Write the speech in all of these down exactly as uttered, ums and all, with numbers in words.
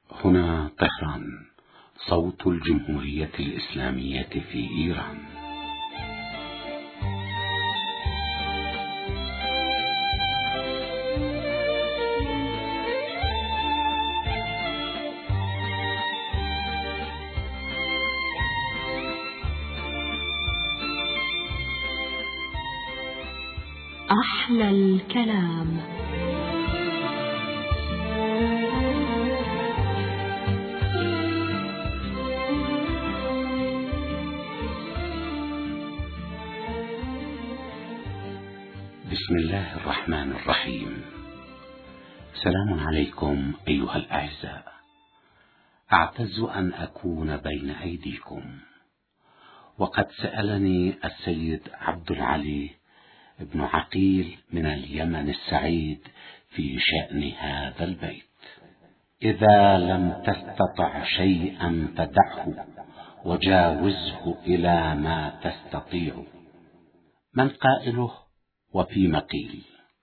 هنا طهران، صوت الجمهورية الإسلامية في إيران. أحلى الكلام. بسم الله الرحمن الرحيم. سلام عليكم أيها الأعزاء. أعتز أن أكون بين أيديكم، وقد سألني السيد عبد العلي ابن عقيل من اليمن السعيد في شأن هذا البيت: إذا لم تستطع شيئا فدعه وجاوزه إلى ما تستطيع. من قائله وفيما قيل؟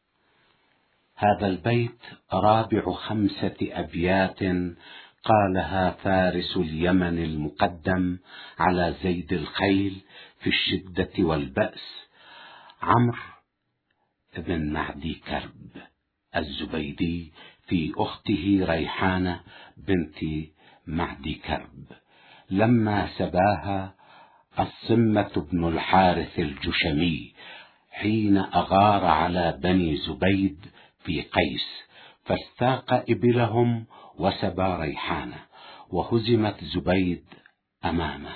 هذا البيت رابع خمسة أبيات قالها فارس اليمن المقدم على زيد الخيل في الشدة والبأس، عمرو بن معدي كرب الزبيدي، في أخته ريحانة بنت معدي كرب، لما سباها الصمة بن الحارث الجشمي حين أغار على بني زبيد في قيس، فاستاق إبلهم وسبى ريحانة، وهزمت زبيد أمامه،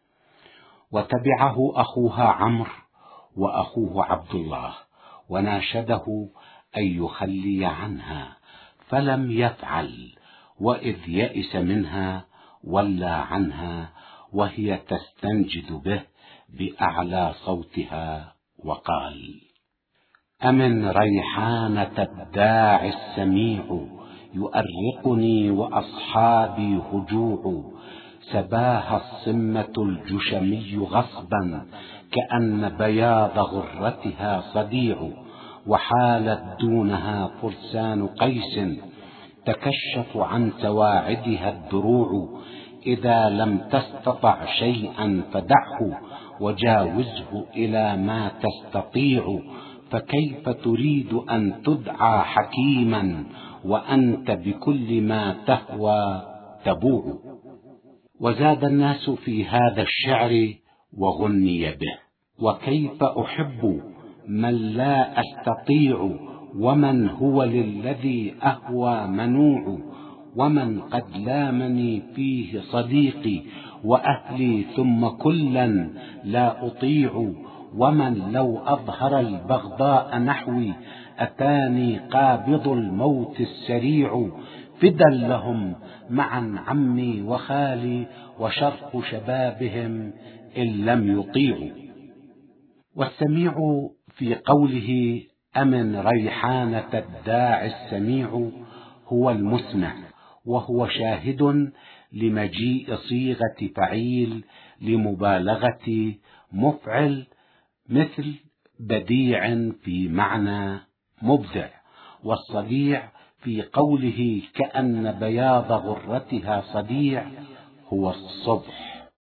وتبعه أخوها عمرو وأخوه عبد الله، وناشده أن يخلي عنها، فلم يفعل، وإذ يئس منها ولى عنها وهي تستنجد به بأعلى صوتها وقال: أمن ريحانة الداعي السميع، يؤرقني وأصحابي هجوع، سباها الصمة الجشمي غصبا كأن بياض غرتها صديع، وحالت دونها فرسان قيس تكشف عن سواعدها الدروع، إذا لم تستطع شيئا فدعه وجاوزه إلى ما تستطيع، فكيف تريد أن تدعى حكيما وأنت بكل ما تهوى تبوع. وزاد الناس في هذا الشعر وغني به: وكيف أحب من لا أستطيع، ومن هو للذي أهوى منوع، ومن قد لامني فيه صديقي وأهلي ثم كلا لا أطيع، ومن لو أظهر البغضاء نحوي أتاني قابض الموت السريع، فدا لهم معا عمي وخالي وشرق شبابهم إن لم يطيعوا. والسميع في قوله أمن ريحانة الداعي السميع هو المسمع، وهو شاهد لمجيء صيغة فعيل لمبالغة مفعل، مثل بديع في معنى مبدع. والصديع في قوله كأن بياض غرتها صديع هو الصبح.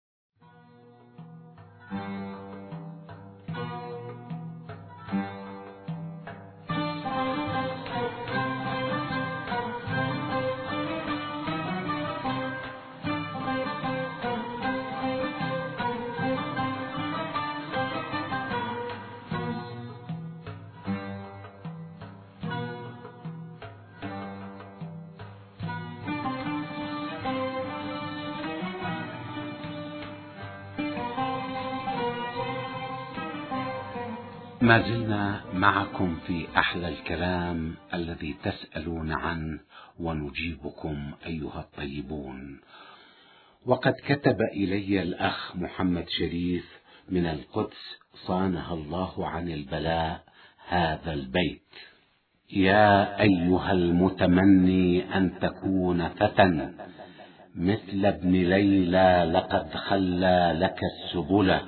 ما زلنا معكم في أحلى الكلام الذي تسألون عنه ونجيبكم أيها الطيبون. وقد كتب إلي الأخ محمد شريف من القدس صانها الله عن البلاء هذا البيت: يا أيها المتمني أن تكون فتى مثل ابن ليلى لقد خلى لك السبل.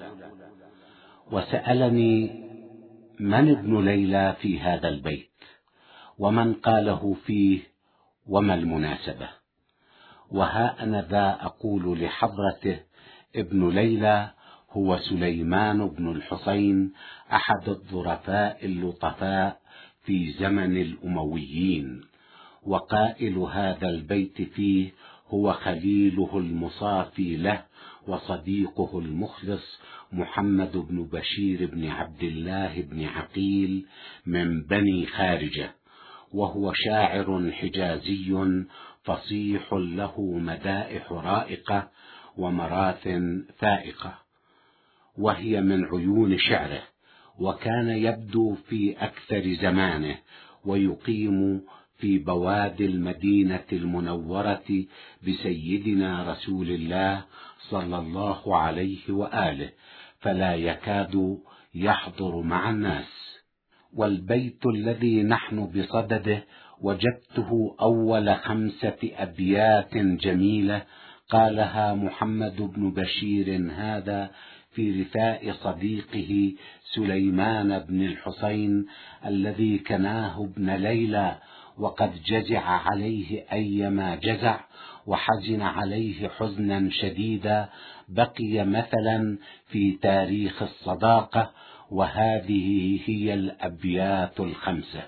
وسألني من ابن ليلى في هذا البيت، ومن قاله فيه، وما المناسبة. وها أنا ذا أقول لحضرته: ابن ليلى هو سليمان بن الحسين، أحد الظرفاء اللطفاء في زمن الأمويين، وقائل هذا البيت فيه هو خليله المصافي له وصديقه المخلص محمد بن بشير بن عبد الله بن عقيل من بني خارجة، وهو شاعر حجازي فصيح له مدائح رائقة ومراث فائقة، وهي من عيون شعره، وكان يبدو في أكثر زمانه ويقيم في بوادي المدينة المنورة بسيدنا رسول الله صلى الله عليه وآله، فلا يكاد يحضر مع الناس. والبيت الذي نحن بصدده وجدته أول خمسة أبيات جميلة قالها محمد بن بشير هذا في رثاء صديقه سليمان بن الحسين الذي كناه ابن ليلى، وقد جزع عليه أيما جزع وحزن عليه حزنا شديدا، بقي مثلا في تاريخ الصداقة. وهذه هي الأبيات الخمسة: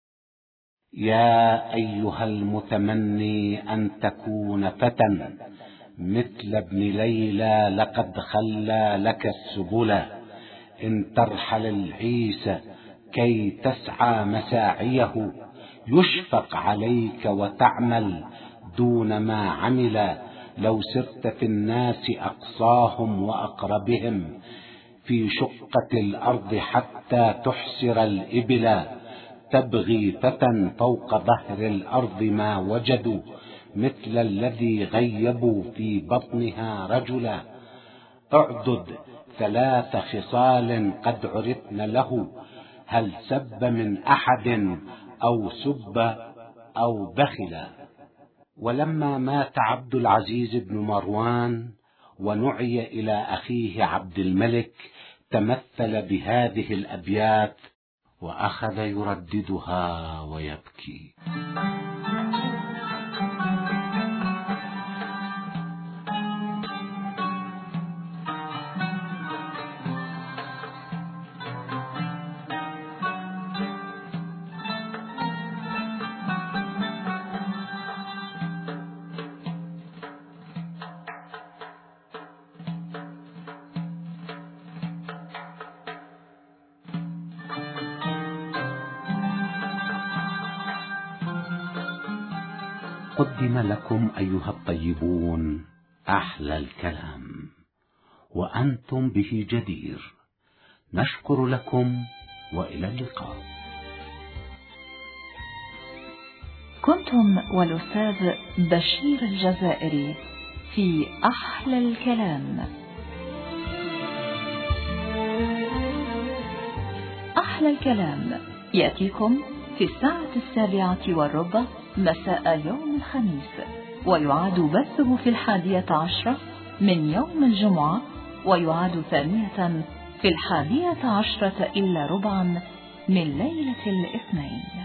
يا أيها المتمني أن تكون فتى مثل ابن ليلى، لقد خلى لك السبل، إن ترحل العيس كي تسعى مساعيه، يشفق عليك وتعمل دون ما عمل، لو سرت في الناس أقصاهم وأقربهم، في شقة الأرض حتى تحسر الإبل، تبغي فتى فوق ظهر الأرض ما وجدوا، مثل الذي غيبوا في بطنها رجلا، اعدد ثلاث خصال قد عرفن له، هل سب من أحد أو سب أو بخلا. ولما مات عبد العزيز بن مروان ونعي إلى أخيه عبد الملك، تمثل بهذه الأبيات وأخذ يرددها ويبكي: قدم لكم أيها الطيبون أحلى الكلام، وأنتم به جدير. نشكر لكم وإلى اللقاء. كنتم والأستاذ بشير الجزائري في أحلى الكلام. أحلى الكلام يأتيكم في الساعة السابعة والربع مساء يوم الخميس، ويعاد بثه في الحادية عشرة من يوم الجمعة، ويعاد ثانية في الحادية عشرة إلا ربعا من ليلة الاثنين.